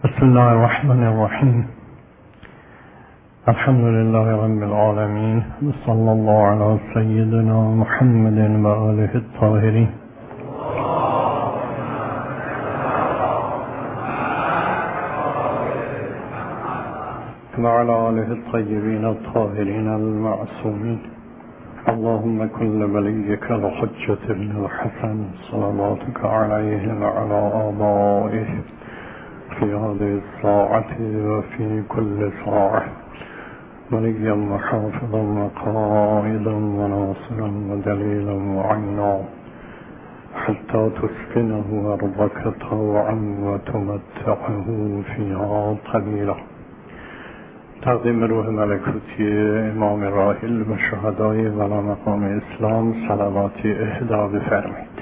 بسم الله الرحمن الرحیم. الحمد لله رب العالمین و صلی الله علی سیدنا محمد و آله الطاهرین. و علی آله الطیبین الطاهرین المعصومین. اللهم كل وليك الحجة الحسن صلواتك عليه وعلى آبائه في هذه الساعة وفي كل ساعة وليا وحافظا وقائدا وناصرا ودليلا وعينا حتى تسكنه أرضك طوعا وتمتعه فيها قليلا. تقدیم روح ملکوتی امام راحل و شهدای ولا مقام اسلام صلواتی اهدا بفرمایید.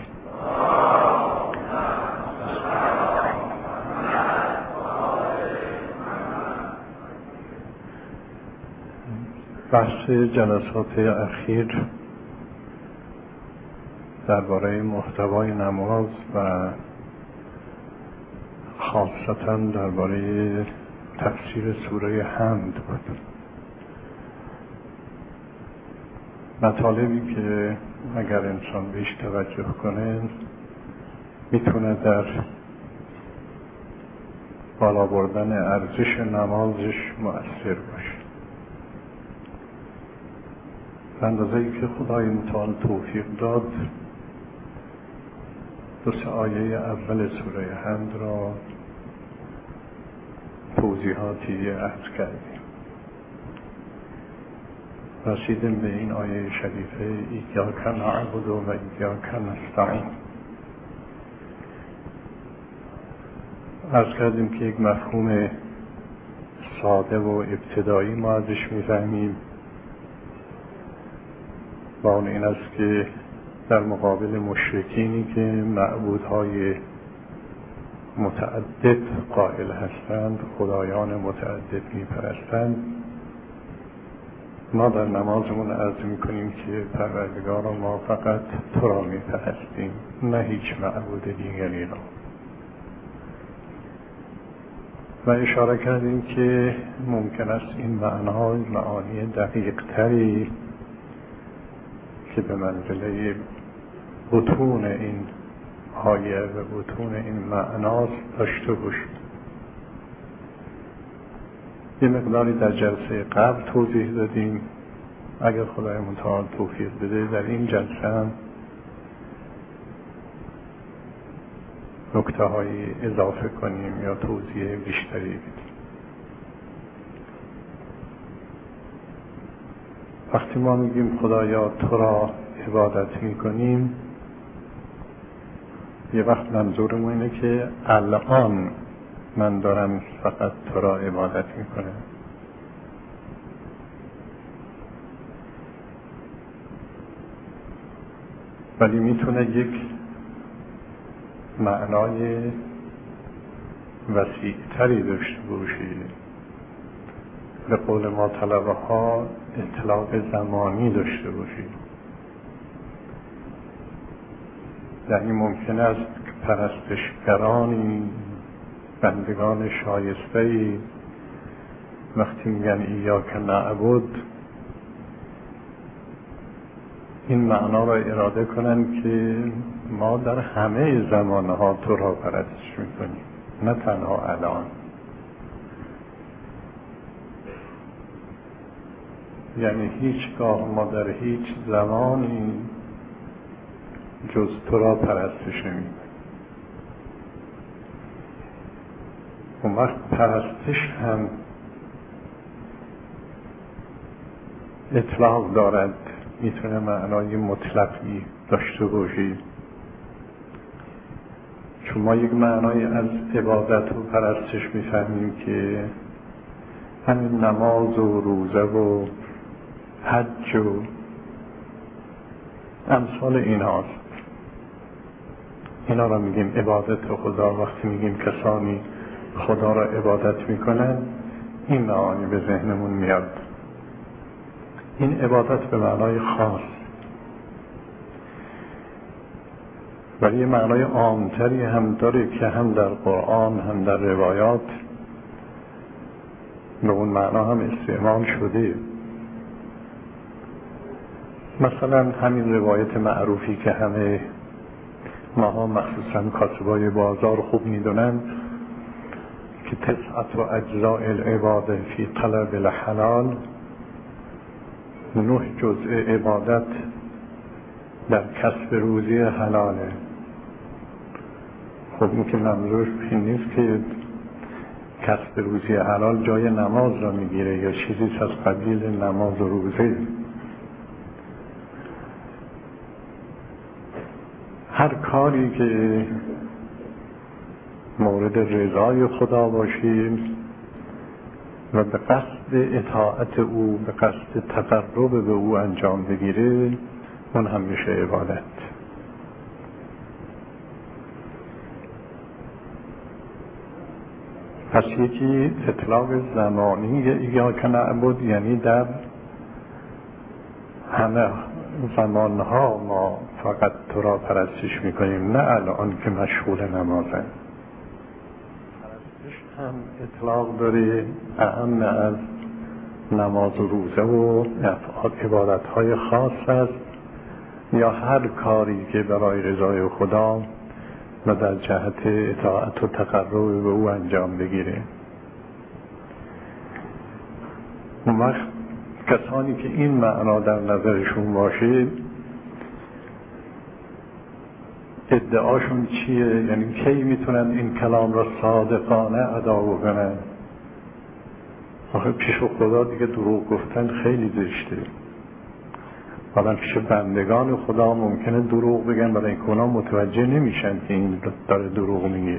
بحث جلسات اخیر درباره محتوای نماز و خاصتا درباره تفسیر سوره حمد بود. مطالبی که اگر انسان بهش توجه کنه میتونه در بالا بردن ارزش نمازش مؤثر باشه. به اندازه‌ای که خدای متعال توفیق داد، دو سه آیه اول سوره حمد را توضیحاتی عرض کردیم. رسیدیم به این آیه شریفه ایاک نعبد و ایاک نستعین. عرض کردیم که یک مفهوم ساده و ابتدایی ما ازش میفهمیم و اون این است که در مقابل مشرکینی که معبودهای متعدد قائل هستند، خدایان متعدد میپرستند، ما در نمازمون عرض میکنیم که پروردگارا ما فقط تو را میپرستیم، نه هیچ معبود دیگری را. و اشاره کردیم که ممکن است این معانی دقیق تری که به منزله بطون این آیه و بطون این معناست داشته باشید. یه مقداری در جلسه قبل توضیح دادیم. اگر خدای متعال توفیق بده در این جلسه هم نکته هایی اضافه کنیم یا توضیح بیشتری بدیم. وقتی ما میگیم خدایا تو را عبادت میکنیم، یه وقت منظورمون اینه که الان من دارم فقط تو را عبادت میکنم، ولی میتونه یک معنای وسیع‌تری داشته باشه. به قول ما طلبه ها اطلاق زمانی داشته باشه. یعنی ممکن است که پرستشگرانی، بندگان شایسته‌ای وقتی میگن ایاک نعبد این معنا را اراده کنن که ما در همه زمانها تو را پرستش میکنیم، نه تنها الان. یعنی هیچگاه ما در هیچ زمانی جز تو را پرستش نمی‌کنیم. اون وقت پرستش هم اطلاق دارد، میتونه معنای مطلقی داشته باشی. چون ما یک معنای از عبادت و پرستش میفهمیم که همین نماز و روزه و حج و امثال این هاست. اینا را میگیم عبادت خدا. وقتی میگیم کسانی خدا را عبادت میکنن، این معانی به ذهنمون میاد. این عبادت به معنای خاص، ولی یه معنای عامتری هم داره که هم در قرآن هم در روایات به اون معنا هم استعمال شده. مثلا همین روایت معروفی که همه ماها مخصوصا کاتبای بازار خوب میدونند که تسعت و اجزاء العباده فی طلب الحلال، 9 جزء عبادت در کسب روزی حلاله. خب این که منظورش این نیست که کسب روزی حلال جای نماز را میگیره یا چیزی از قبیل نماز و روزه. هر کاری که مورد رضای خدا باشیم و به قصد اطاعت او، به قصد تقرب به او انجام بگیره، اون هم میشه عبادت. پس یکی اطلاق زمانی ایاک نعبد، یعنی در همه زمانها ما فقط تو را پرستش میکنیم، نه الان که مشغول نمازن. پرستش هم اطلاق داره اهم از نماز و روزه و عبادتهای خاص است، یا هر کاری که برای رضای خدا و در جهت اطاعت و تقرب به او انجام بگیره. اون وقت کسانی که این معنا در نظرشون باشه ادعاشون چیه؟ یعنی کی میتونن این کلام را صادقانه ادا بکنن؟ آخه پیش خدا دیگه دروغ گفتن خیلی زشته. حالا پیش بندگان خدا ممکنه دروغ بگن، برای اینکه اونا متوجه نمیشن که این داره دروغ میگه.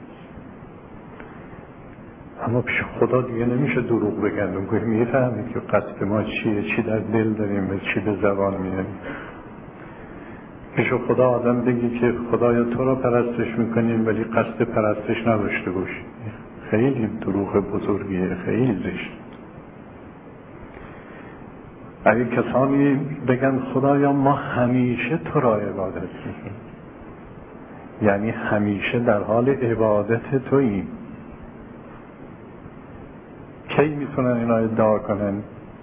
اما پیش خدا دیگه نمیشه دروغ بگن، اون که میفهمه که قصد ما چیه، چی در دل داریم و چی به زبان میاریم. پیش خدا آدم بگی که خدایا تو را پرستش میکنیم ولی قصد پرستش نداشته باشی، خیلی دروغ بزرگیه، خیلی زشت. اگه کسانی بگن خدایا ما همیشه تو را عبادت میکنیم، یعنی همیشه در حال عبادت توییم، کی میتونن اینا ادعا کنن؟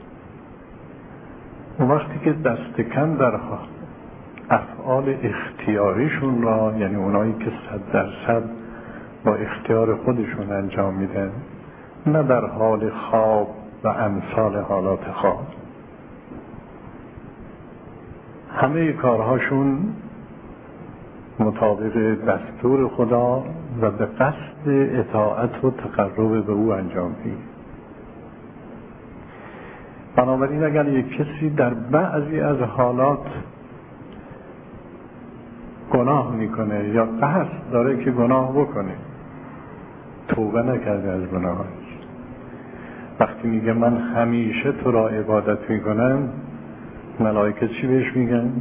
اون وقتی که دست کم در افعال اختیاریشون را، یعنی اونایی که 100% با اختیار خودشون انجام میدن، نه در حال خواب و امثال حالات خواب، همه کارهاشون مطابق دستور خدا و به قصد اطاعت و تقرب به او انجام میدن. بنابراین اگر یک کسی در بعضی از حالات گناه میکنه یا قصد داره که گناه بکنه، توبه نکرده از گناهش، وقتی میگه من همیشه تو را عبادت میکنم، ملائکه چی بهش میگن؟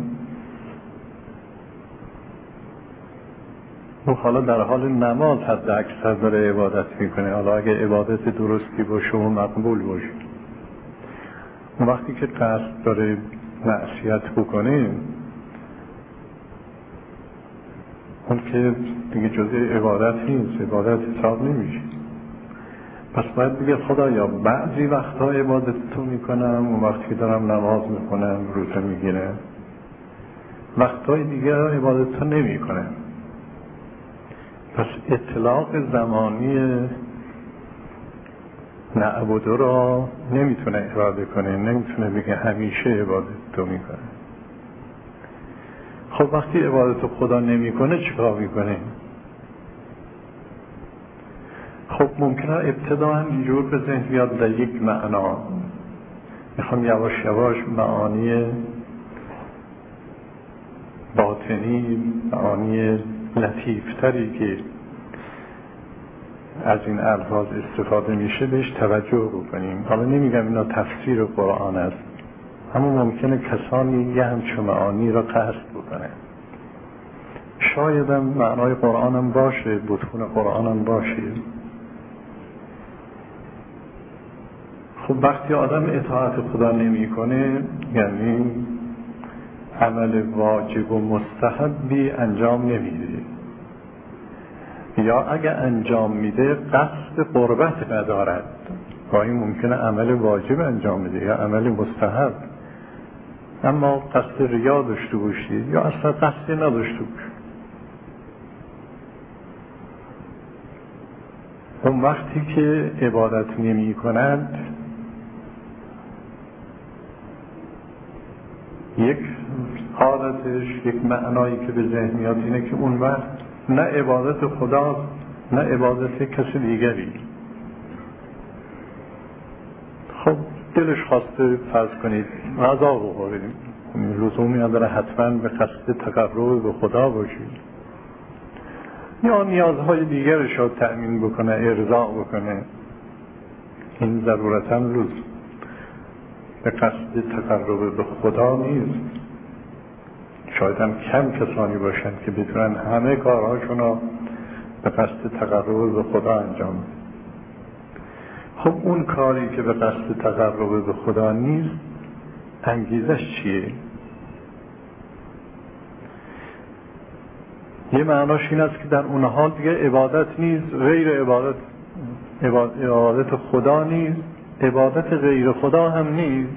او حالا در حال نماز حد اکثر داره عبادت میکنه، حالا اگه عبادت درستی باشه و مقبول باشه. اون وقتی که قصد داره معصیت بکنه، اون که دیگه جزء عبادت نیست، عبادت حساب نمیشه. پس باید بگه خدایا بعضی وقتها عبادت تو میکنم، اون وقتی دارم نماز میکنم، روزه میگیرم، وقتهای دیگه عبادت تو نمیکنم. پس اطلاق زمانی نعبد را نمیتونه اراده کنه، نمیتونه بگه همیشه عبادت تو میکنه. خب وقتی عبادت خدا نمیکنه چیکار میکنه؟ خب ممکنه ابتدا هم اینجور به ذهن بیاد در یک معنا، میخوام یواش یواش معانی باطنی، معانی لطیفتری که از این الفاظ استفاده میشه بهش توجه بکنیم. حالا نمیگم اینا تفسیر قرآن است، اما ممکنه کسانی یه همچون معانی را قصد بکنه. شاید هم معنای قرآن هم باشه، بطون قرآن هم باشه. خب وقتی آدم اطاعت خدا نمی کنه، یعنی عمل واجب و مستحبی انجام نمیده، یا اگه انجام میده قصد قربت ندارد. گاهی ممکنه عمل واجب انجام بده یا عمل مستحب، اما قصد ریا داشته باشید یا اصلا قصدی نداشته باشید، اون وقتی که عبادت نمی کند یک حالتش، یک معنایی که به ذهن میاد اینه که اون وقت نه عبادت خداست نه عبادت کسی دیگری. خب دلش خواسته فرض کنید غذا بخورید، لزومی نداره حتما به قصد تقرب به خدا باشید، یا نیازهای دیگرش رو تأمین بکنه، ارضاء بکنه، این ضرورتاً لزوم به قصد تقرب به خدا نیست. شاید هم کم کسانی باشند که بتونن همه کارهاشون رو به قصد تقرب به خدا انجام بدن. خب اون کاری که به قصد تقرب به خدا نیست انگیزش چیه؟ یه معناش این است که در اون حال دیگه عبادت نیست، غیر عبادت خدا نیست، عبادت غیر خدا هم نیست،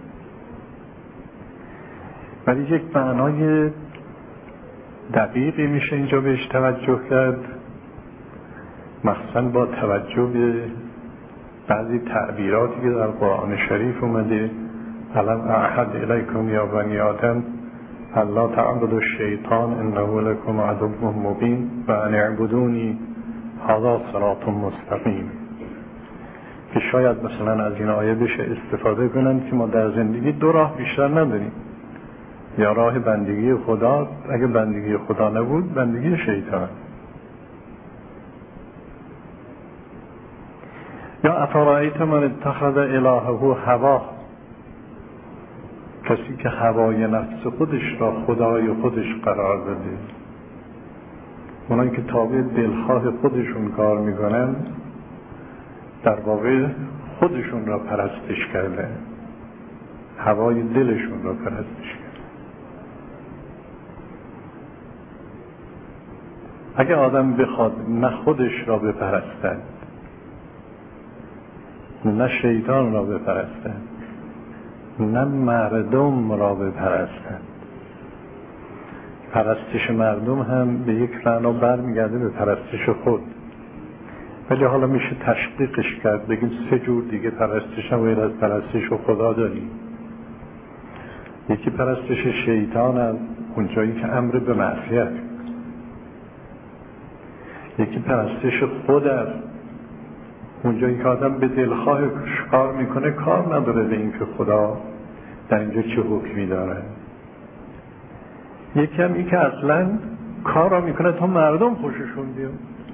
ولی یک معنای دقیقی میشه اینجا بهش توجه کرد، مخصوصا با توجه به بعضی تعبیراتی که در قرآن شریف اومده. الم اعهد الیکم یا بنی آدم الا تعبدوا الشیطان انه لکم عدو مبین و ان اعبدونی هذا صراط مستقیم، که شاید مثلا از این آیه بشه استفاده کنن که ما در زندگی دو راه بیشتر نداریم، یا راه بندگی خدا، اگه بندگی خدا نبود بندگی شیطان، یا افرایت من اتخذ الهه هواه، کسی که هوای نفس خودش را خدای خودش قرار داده. اونایی که تابع دلخواه خودشون کار میکنن در واقع خودشون را پرستش کرده، هوای دلشون را پرستش کرده. اگه آدم بخواد نه خودش را بپرستد نه شیطان را بپرستد نه مردم را بپرستد، پرستش مردم هم به یک معنا برمیگرده به پرستش خود، ولی حالا میشه تشقیقش کرد، بگیم سه جور دیگه پرستش هم غیر از پرستش خدا داریم. یکی پرستش شیطان است، اونجایی که امر به معصیت، یکی پرستش خود است، اونجایی که آدم به دلخواهش کار میکنه، کار نداره به این که خدا در اینجا چه حکمی داره. یکی هم این که اصلا کار را میکنه تا مردم خوششون بیاد،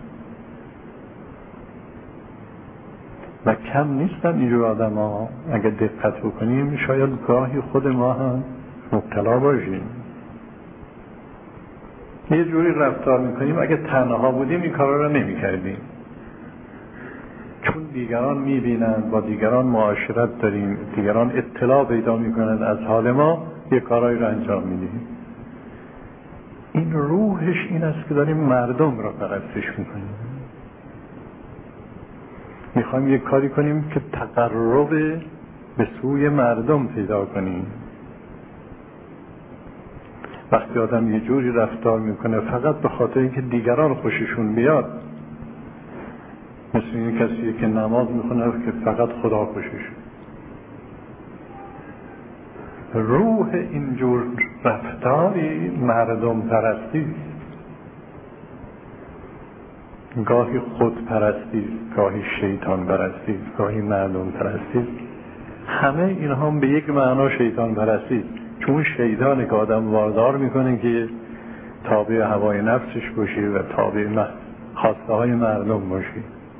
و کم نیستن اینجور آدم ها. اگه دقت بکنیم شاید گاهی خود ما هم مبتلا باشیم، یه جوری رفتار میکنیم اگه تنها بودیم این کارا رو نمیکردیم، چون دیگران میبینند، با دیگران معاشرت داریم، دیگران اطلاع پیدا میکنند از حال ما، یه کارایی رو انجام میدیم. این روحش این است که داریم مردم را پرستش میکنیم، میخوایم یه کاری کنیم که تقرب به سوی مردم پیدا کنیم. وقتی آدم یه جوری رفتار میکنه فقط به خاطر اینکه دیگران خوششون بیاد، مثل این کسی که نماز میخونه که فقط خدا خوشش، روح اینجور رفتاری مردم پرستی، گاهی خود پرستی، گاهی شیطان پرستی، گاهی مردم پرستی. همه اینها به یک معنا شیطان پرستی، چون شیطان که آدم واردار میکنه که تابع هوای نفسش باشه و تابع خواسته های مردم باشه.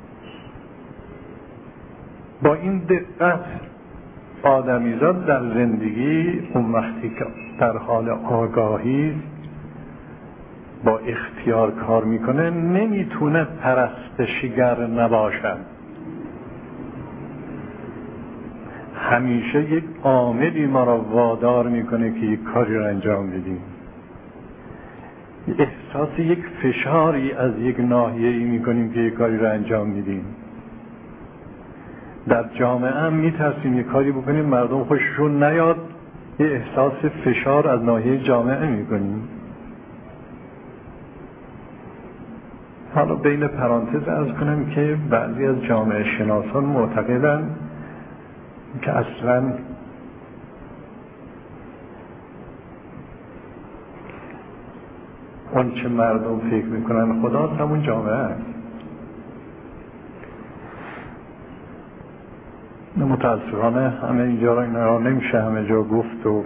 با این دقت آدمیزاد در زندگی اون وقتی که در حال آگاهی با اختیار کار میکنه نمیتونه پرستشگر نباشد، همیشه یک عاملی ما را وادار میکنه که یک کاری را انجام بدیم، احساس یک فشاری از یک ناحیه‌ای میکنیم که یک کاری را انجام میدیم. در جامعه هم میترسیم یه کاری بکنیم مردم خوششون نیاد، یه احساس فشار از ناحیه جامعه میکنیم. حالا بین پرانتز عرض کنم که بعضی از جامعه شناسان معتقدن که اصلاً اون چه مردم فکر میکنن خداست همون جامعه است. متاسفانه همه اینجا را نمیشه همه جا گفت و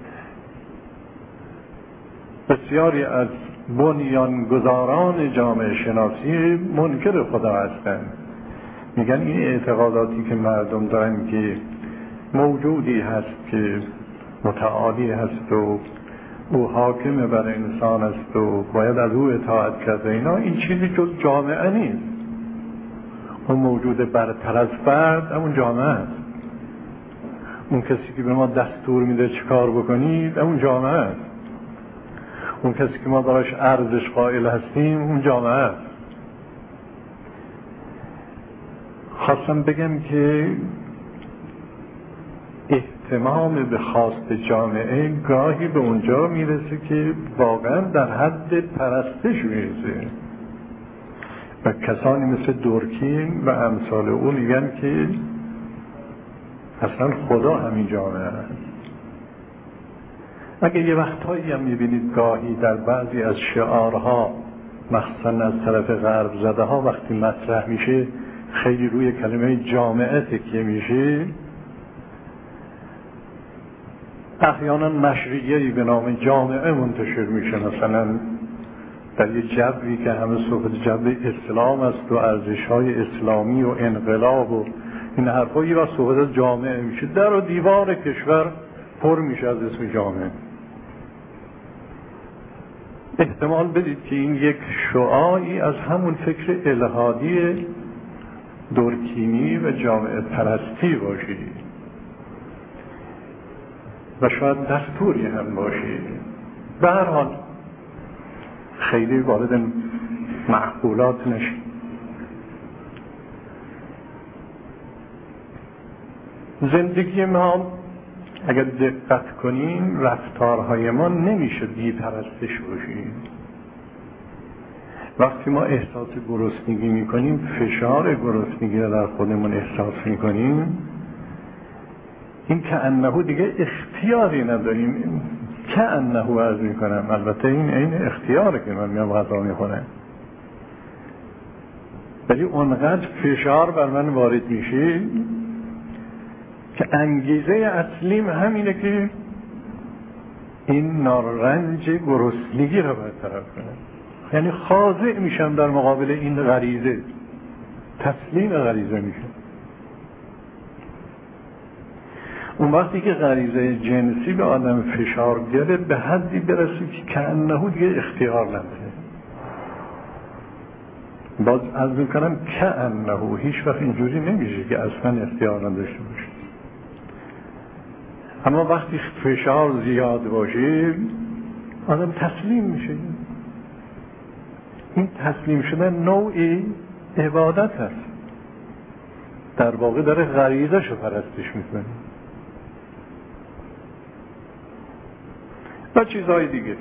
بسیاری از بنیانگذاران جامعه شناسی منکر خدا هستند. میگن این اعتقاداتی که مردم دارن که موجودی هست که متعالی هست و او حاکم بر انسان است و باید از او اطاعت کرده، این چیزی جز جامعه نیست. اون موجود برتر از فرد همون جامعه است. اون کسی که به ما دستور میده چه کار بکنید همون جامعه است. اون کسی که ما براش ارزش قائل هستیم اون جامعه است. خواستم بگم که اهتمام به خواست جامعه گاهی به اونجا میرسه که واقعا در حد پرستش میرسه و کسانی مثل دورکیم و امثال او میگن که اصلا خدا همین جامعه است. اگه یه وقتهایی هم میبینید گاهی در بعضی از شعارها مخصوصا از طرف غرب زده ها وقتی مطرح میشه خیلی روی کلمه جامعه تکیه میشه، احیانا نشریه‌ای به نام جامعه منتشر میشه، مثلا در یه جوی که همه صحبت جو اسلام است و ارزش‌های اسلامی و انقلاب و این حرفایی و صحبت از جامعه میشه، در و دیوار کشور پر میشه از اسم جامعه. احتمال بدید که این یک شعاعی از همون فکر الحادی دورکیمی و جامعه پرستی باشه و شاید دستوری هم باشه. به هر حال خیلی وارد معقولات نشید. زندگی ما اگر دقت کنیم رفتارهای ما نمیشه بی پرستش باشیم. وقتی ما احساس گرسنگی میکنیم، فشار گرسنگی رو در خودمون احساس میکنیم، این که انهو دیگه اختیاری نداریم. که انهو عرض میکنم، البته این اختیاره که من میام غذا میخورم، ولی اونقدر فشار بر من وارد میشه که انگیزه اصلیم همینه که این نارنج گرسنگی رو برطرف کنم. یعنی خاضع میشم در مقابل این غریزه، تسلیم غریزه میشم. اون وقتی که غریزه جنسی به آدم فشار گیره به حدی برسه که کانه دیگه اختیار نداره. باز از میکنم کانه هیچ وقت اینجوری نمیشه که اصلا اختیار نداشته باشه. اما وقتی فشار زیاد باشه آدم تسلیم میشه. این تسلیم شدن نوعی عبادت هست، در واقع داره غریزش رو پرستش میکنه و چیزهای دیگه.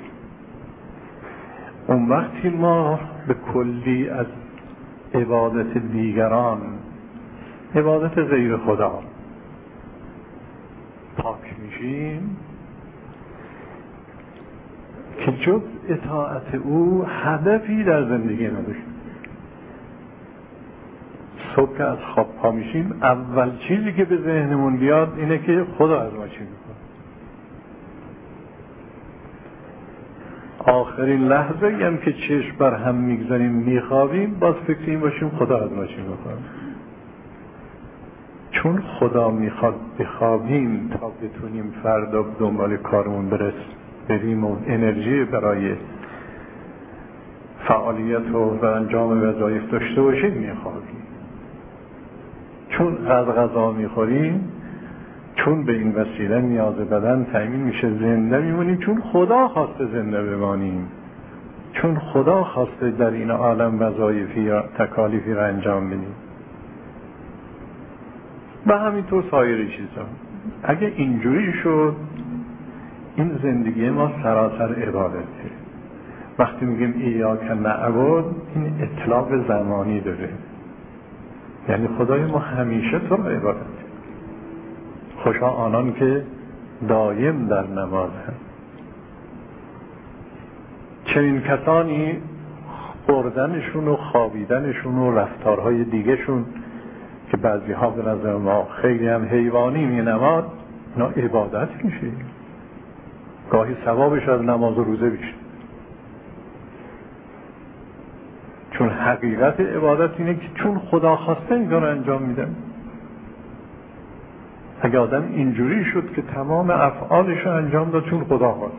اون وقتی ما به کلی از عبادت دیگران، عبادت غیر خدا پاک میشیم که جز اطاعت او هدفی در زندگی نداشتیم. صبح که از خواب پا میشیم اول چیزی که به ذهنمون بیاد اینه که خدا از ما چی میکنه. آخرین لحظه هم که چشم بر هم میگذاریم میخوابیم باز فکر این باشیم خدا از ما چی میکنه. چون خدا میخواد بخوابیم تا بتونیم فردا دنبال کارمون بریم و انرژی برای فعالیت و انجام وظایف داشته باشیم میخوابیم. چون غذا میخوریم، چون به این وسیله نیاز بدن تأمین میشه زنده میمونیم، چون خدا خواسته زنده بمانیم، چون خدا خواسته در این عالم وظایفی یا تکالیفی را انجام بدیم. و همینطور سایر چیزا. اگه اینجوری شد این زندگی ما سراسر عبادته. وقتی میگیم ایاک نعبد این اطلاق زمانی داره، یعنی خدای ما همیشه تو رو عبادت. خوشا آنان که دایم در نماز هم. چنین کسانی خوردنشون و خوابیدنشون و رفتارهای دیگهشون که بعضی ها به نظر ما خیلی هم حیوانی مینماد، اینا عبادت میشه. گاهی ثوابش از نماز و روزه بیشتر. چون حقیقت عبادت اینه که چون خدا خواسته این کار انجام میدن. اگه آدم اینجوری شد که تمام افعالش رو انجام داد چون خدا خواست،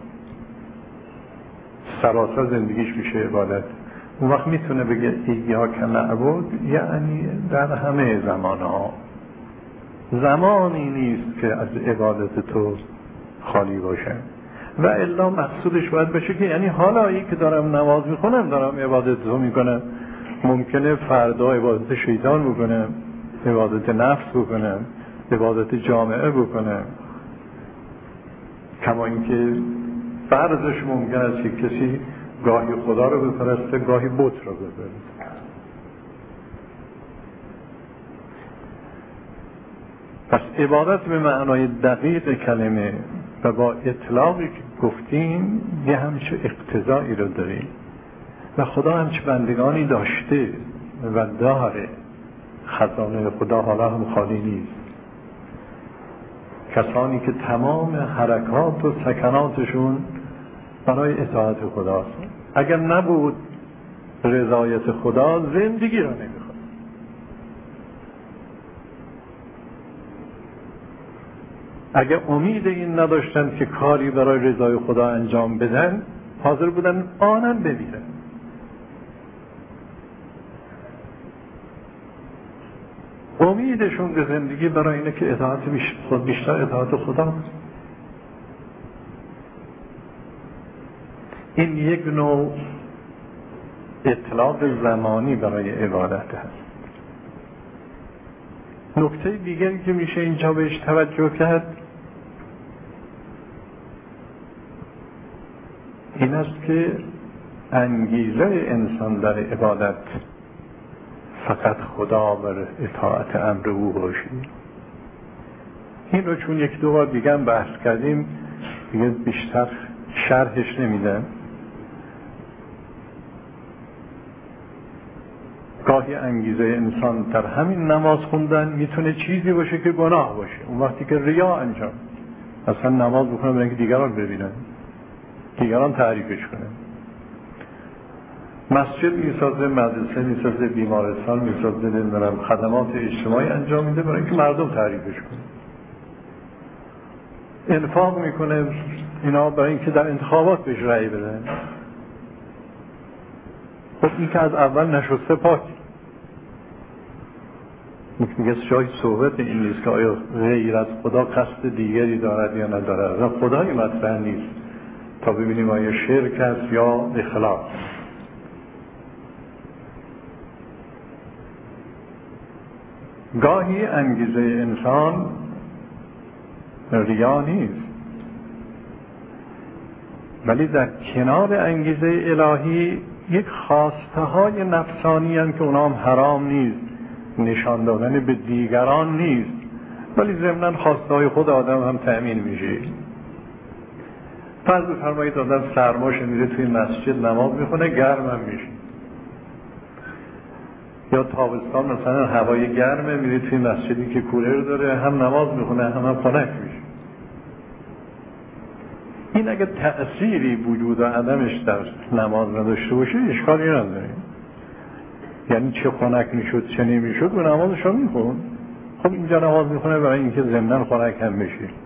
سراسر زندگیش میشه عبادت. اون وقت میتونه بگه ایاک نعبد، یعنی در همه زمانها زمانی نیست که از عبادت تو خالی باشه. و الا مقصودش باید باشه که یعنی حالا ای که دارم نماز میخونم، دارم عبادت تو میکنم، ممکنه فردا عبادت شیطان بکنم، عبادت نفس بکنم، عبادت جامعه بکنم. کما اینکه فرضش ممکن است که کسی گاهی خدا رو بپرسته، گاهی بت رو بپرسته. پس عبادت به معنای دقیق کلمه و با اطلاقی که گفتیم یه همچه اقتضایی رو داریم و خدا همچه بندگانی داشته و داره. خزانه خدا حالا هم خالی نیست. کسانی که تمام حرکات و سکناتشون برای اطاعت خداست. اگر نبود رضایت خدا زندگی را نمیخواد. اگر امید این نداشتن که کاری برای رضای خدا انجام بدن، حاضر بودن آنن بمیرن. امیدشون به زندگی برای اینه که اطاعت بیشتر اطاعت خدا. این یک نوع اطلاق زمانی برای عبادت هست. نکته دیگری که میشه اینجا بهش توجه کرد این است که انگیزه انسان در عبادت فقط خدا و اطاعت امر او باشید. این رو چون یک دو بار دیگه هم بحث کردیم دیگه بیشتر شرحش نمیدم. گاهی انگیزه انسان در همین نماز خوندن میتونه چیزی باشه که گناه باشه. اون وقتی که ریا انجام اصلا نماز بکنه برای اینکه دیگران ببینن، دیگران تعریفش کنن. مسجد میسازه، مدرسه میسازه، بیمارستان میسازه، نمیدونم خدمات اجتماعی انجام میده برای اینکه مردم تعریفش کنن. انفاق میکنه اینا برای اینکه در انتخابات بهش رأی بدن. خب این که از اول نشسته پاک. میگه شاید صحبت این نیست که آیا غیر از خدا قصد دیگری دارد یا ندارد. و خدای مطرح نیست تا ببینیم آیا شرک است یا اخلاص. گاهی انگیزه انسان ریا نیست، ولی در کنار انگیزه الهی یک خواسته های نفسانی هستند که اونا هم حرام نیست، نشان دادن به دیگران نیست، ولی ضمناً خواسته های خود آدم هم تأمین میشه. فرض بفرمایید آدم سرماش میره توی مسجد نماز میخونه، گرم هم میشه. یا تابستان مثلا هوای گرمه، میره توی مسجدی که کولر داره، هم نماز میخونه هم خنک میشه. این اگه تأثیری وجود و عدمش در نماز نداشته باشه اشکالی نداره. یعنی چه خنک میشد چه نمیشد و نمازش رو میخون. خب اینجا نماز میخونه برای اینکه ضمناً خنک هم بشه.